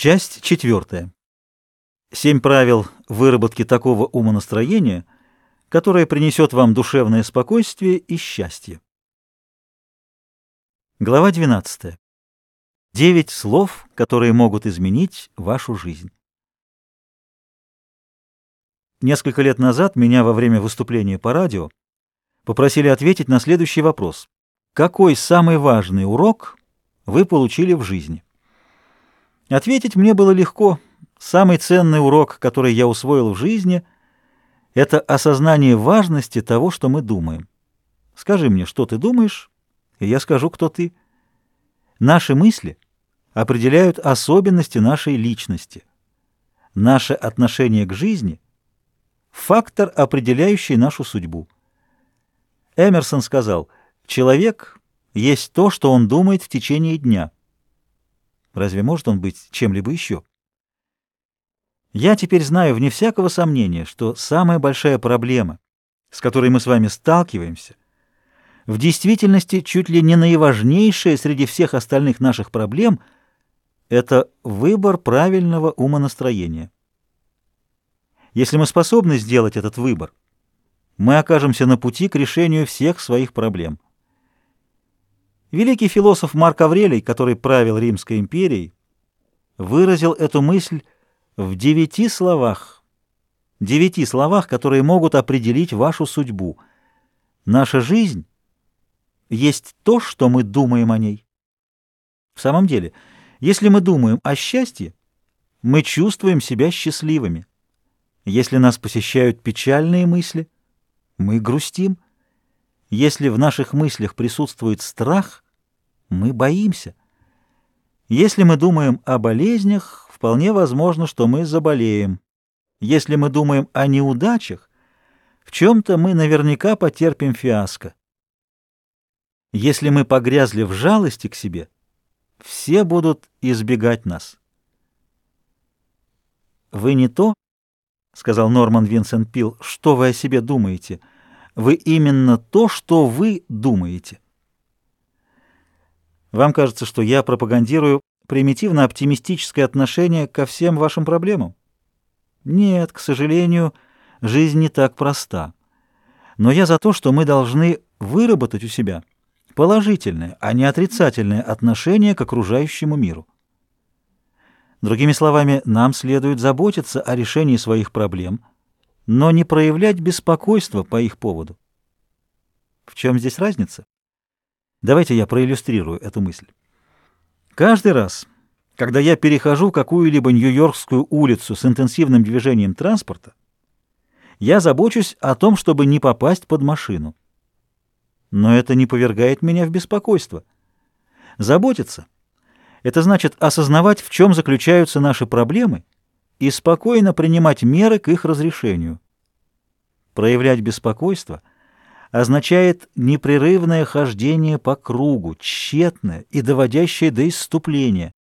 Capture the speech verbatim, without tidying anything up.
Часть четвертая. Семь правил выработки такого умонастроения, которое принесет вам душевное спокойствие и счастье. Глава двенадцатая. Девять слов, которые могут изменить вашу жизнь. Несколько лет назад меня во время выступления по радио попросили ответить на следующий вопрос. Какой самый важный урок вы получили в жизни? Ответить мне было легко. Самый ценный урок, который я усвоил в жизни, это осознание важности того, что мы думаем. Скажи мне, что ты думаешь, и я скажу, кто ты. Наши мысли определяют особенности нашей личности. Наше отношение к жизни — фактор, определяющий нашу судьбу. Эмерсон сказал, человек есть то, что он думает в течение дня. Разве может он быть чем-либо еще? Я теперь знаю вне всякого сомнения, что самая большая проблема, с которой мы с вами сталкиваемся, в действительности чуть ли не наиважнейшая среди всех остальных наших проблем — это выбор правильного умонастроения. Если мы способны сделать этот выбор, мы окажемся на пути к решению всех своих проблем. Великий философ Марк Аврелий, который правил Римской империей, выразил эту мысль в девяти словах, девяти словах, которые могут определить вашу судьбу. Наша жизнь есть то, что мы думаем о ней. В самом деле, если мы думаем о счастье, мы чувствуем себя счастливыми. Если нас посещают печальные мысли, мы грустим. Если в наших мыслях присутствует страх, мы боимся. Если мы думаем о болезнях, вполне возможно, что мы заболеем. Если мы думаем о неудачах, в чем-то мы наверняка потерпим фиаско. Если мы погрязли в жалости к себе, все будут избегать нас. «Вы не то, — сказал Норман Винсент Пил, — что вы о себе думаете. Вы именно то, что вы думаете». Вам кажется, что я пропагандирую примитивно-оптимистическое отношение ко всем вашим проблемам? Нет, к сожалению, жизнь не так проста. Но я за то, что мы должны выработать у себя положительное, а не отрицательное отношение к окружающему миру. Другими словами, нам следует заботиться о решении своих проблем, но не проявлять беспокойство по их поводу. В чем здесь разница? Давайте я проиллюстрирую эту мысль. Каждый раз, когда я перехожу какую-либо нью-йоркскую улицу с интенсивным движением транспорта, я забочусь о том, чтобы не попасть под машину. Но это не повергает меня в беспокойство. Заботиться — это значит осознавать, в чем заключаются наши проблемы, и спокойно принимать меры к их разрешению. Проявлять беспокойство — означает непрерывное хождение по кругу, тщетное и доводящее до исступления.